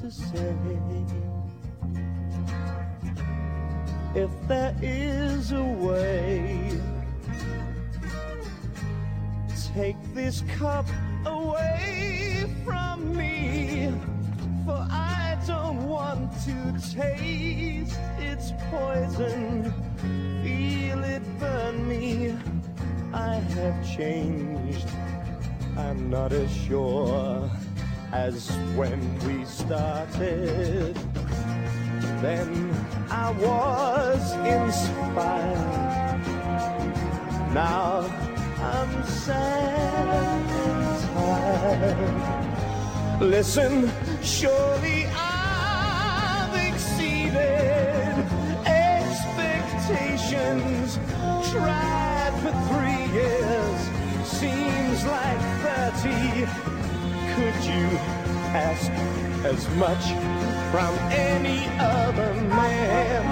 to say. If there is a way, take this cup away from me, for I don't want to taste its poison, feel it burn me. I have changed, I'm not as sure as when we started. Then I was inspired, now I'm sad and tired. Listen, surely I've exceeded expectations. Tried for 3 years, seems like 30. Could you ask as much from any other man?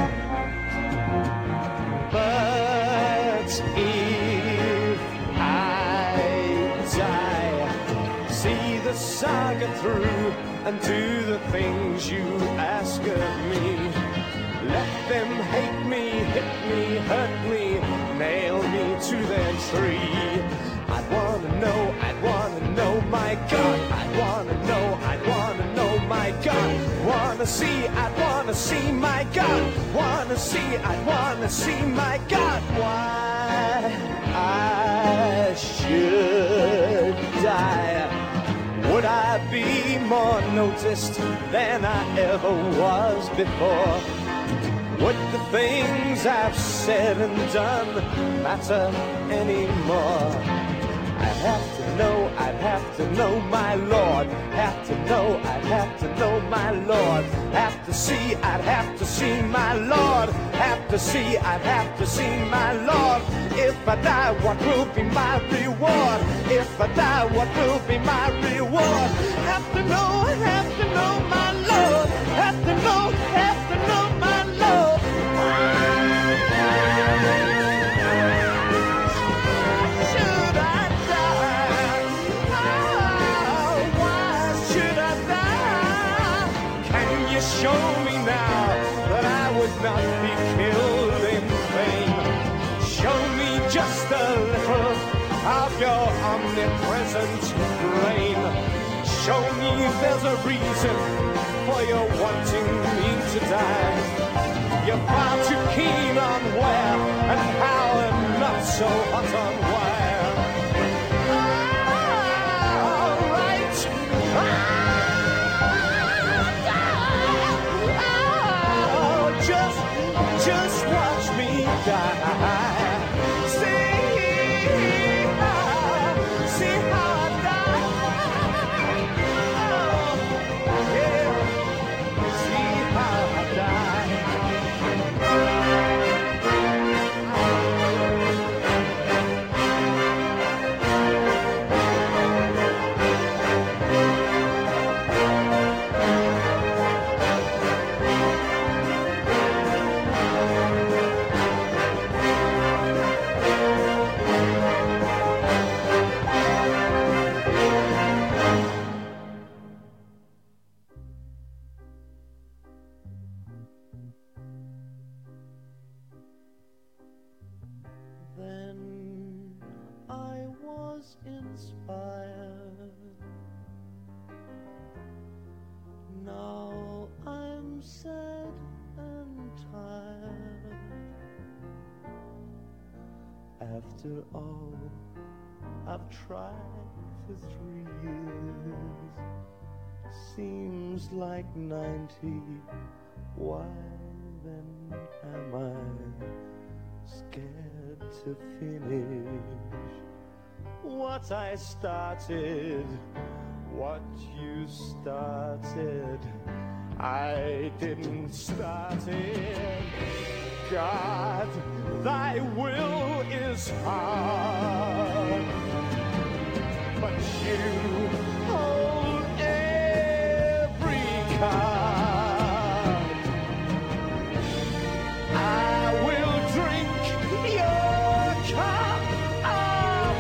But if I die, see the saga through and do the things you ask of me. Let them hate me, hit me, hurt me, nail me to their tree. I'd wanna know, my God. I'd wanna know, my God. Wanna see, I'd wanna see, my God. Wanna see, I'd wanna see, my God. Why I should die? Would I be more noticed than I ever was before? Would the things I've said and done matter anymore? I'd have to know, my Lord. Have to know, I'd have to know, my Lord. Have to see, I'd have to see, my Lord. Have to see, I'd have to see, my Lord. If I die, what will be my reward? If I die, what will be my reward? Have to know, my Lord. Have to know, my Lord. Should I die? Oh, why should I die? Can you show me now that I would not be killed in vain? Show me just a little of your omnipresent reign. Show me there's a reason for your wanting me to die. You're far too keen on where and how and not so hot on where. All right. Just watch me die. See how I die. Oh, yeah. See how I die. Then I was inspired. Now I'm sad and tired. After all I've tried for 3 years, seems like 90. Why then am I scared to finish what I started? What you started, I didn't start it. God, thy will is hard, but you hold every card. I will drink your cup of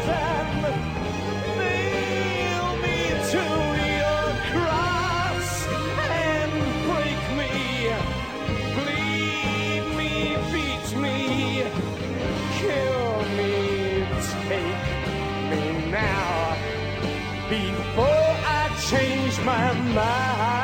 poison, nail me to your cross. before I change my mind.